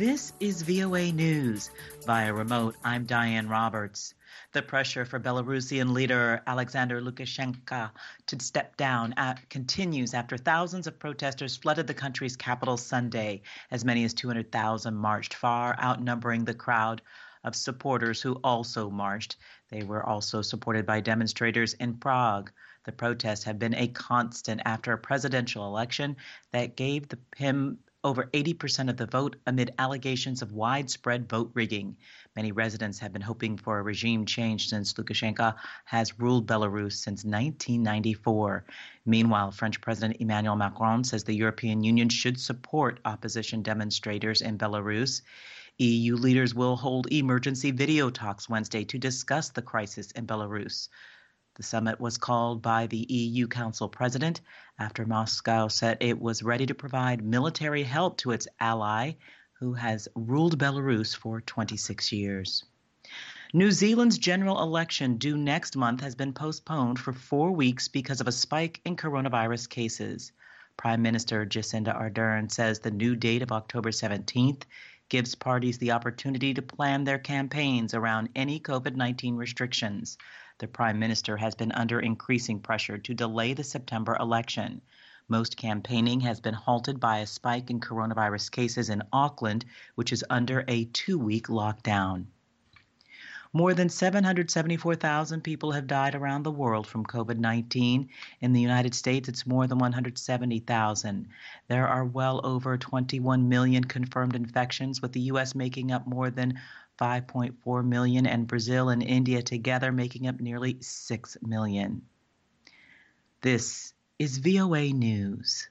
This is VOA News. Via remote, I'm Diane Roberts. The pressure for Belarusian leader Alexander Lukashenko to step down continues after thousands of protesters flooded the country's capital Sunday. As many as 200,000 marched, far outnumbering the crowd of supporters who also marched. They were also supported by demonstrators in Prague. The protests have been a constant after a presidential election that gave him over 80% of the vote amid allegations of widespread vote rigging. Many residents have been hoping for a regime change since Lukashenko has ruled Belarus since 1994. Meanwhile, French President Emmanuel Macron says the European Union should support opposition demonstrators in Belarus. EU leaders will hold emergency video talks Wednesday to discuss the crisis in Belarus. The summit was called by the EU Council President after Moscow said it was ready to provide military help to its ally, who has ruled Belarus for 26 years. New Zealand's general election due next month has been postponed for 4 weeks because of a spike in coronavirus cases. Prime Minister Jacinda Ardern says the new date of October 17th gives parties the opportunity to plan their campaigns around any COVID-19 restrictions. The Prime Minister has been under increasing pressure to delay the September election. Most campaigning has been halted by a spike in coronavirus cases in Auckland, which is under a 2-week lockdown. More than 774,000 people have died around the world from COVID-19. In the United States, it's more than 170,000. There are well over 21 million confirmed infections, with the U.S. making up more than 5.4 million and Brazil and India together making up nearly 6 million. This is VOA News.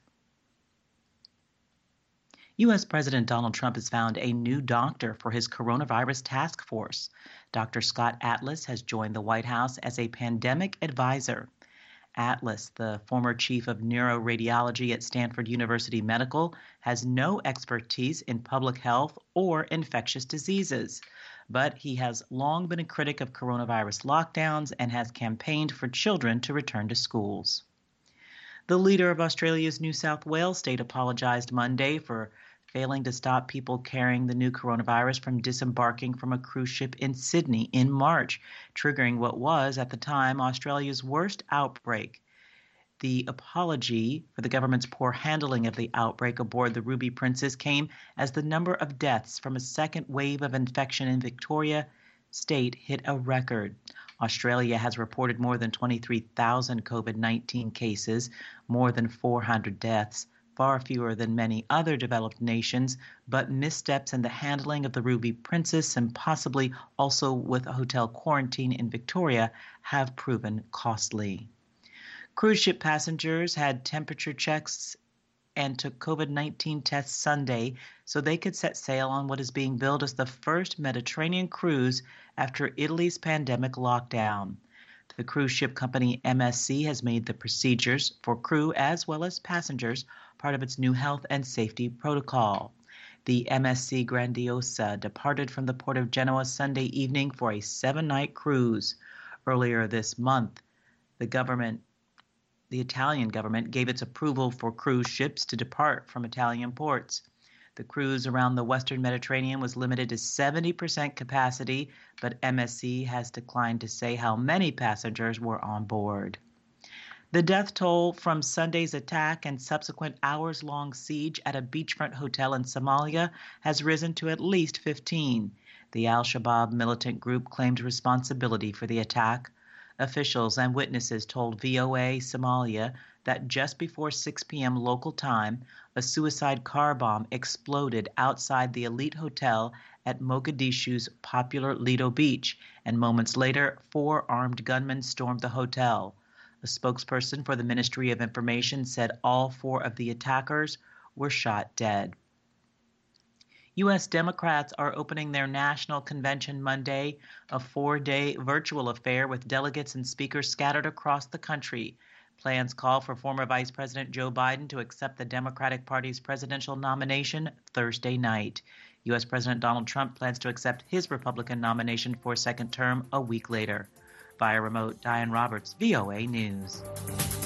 U.S. President Donald Trump has found a new doctor for his coronavirus task force. Dr. Scott Atlas has joined the White House as a pandemic advisor. Atlas, the former chief of neuroradiology at Stanford University Medical, has no expertise in public health or infectious diseases. But he has long been a critic of coronavirus lockdowns and has campaigned for children to return to schools. The leader of Australia's New South Wales state apologized Monday for failing to stop people carrying the new coronavirus from disembarking from a cruise ship in Sydney in March, triggering what was, at the time, Australia's worst outbreak. The apology for the government's poor handling of the outbreak aboard the Ruby Princess came as the number of deaths from a second wave of infection in Victoria State hit a record. Australia has reported more than 23,000 COVID-19 cases, more than 400 deaths, far fewer than many other developed nations, but missteps in the handling of the Ruby Princess and possibly also with a hotel quarantine in Victoria have proven costly. Cruise ship passengers had temperature checks and took COVID-19 tests Sunday so they could set sail on what is being billed as the first Mediterranean cruise after Italy's pandemic lockdown. The cruise ship company MSC has made the procedures for crew as well as passengers part of its new health and safety protocol. The MSC Grandiosa departed from the port of Genoa Sunday evening for a 7-night cruise. Earlier this month, the Italian government gave its approval for cruise ships to depart from Italian ports. The cruise around the Western Mediterranean was limited to 70% capacity, but MSC has declined to say how many passengers were on board. The death toll from Sunday's attack and subsequent hours-long siege at a beachfront hotel in Somalia has risen to at least 15. The al-Shabaab militant group claimed responsibility for the attack. Officials and witnesses told VOA Somalia that just before 6 p.m. local time, a suicide car bomb exploded outside the elite hotel at Mogadishu's popular Lido Beach, and moments later, 4 armed gunmen stormed the hotel. A spokesperson for the Ministry of Information said all 4 of the attackers were shot dead. U.S. Democrats are opening their national convention Monday, a 4-day virtual affair with delegates and speakers scattered across the country. Plans call for former Vice President Joe Biden to accept the Democratic Party's presidential nomination Thursday night. U.S. President Donald Trump plans to accept his Republican nomination for a second term a week later. Via remote, Diane Roberts, VOA News.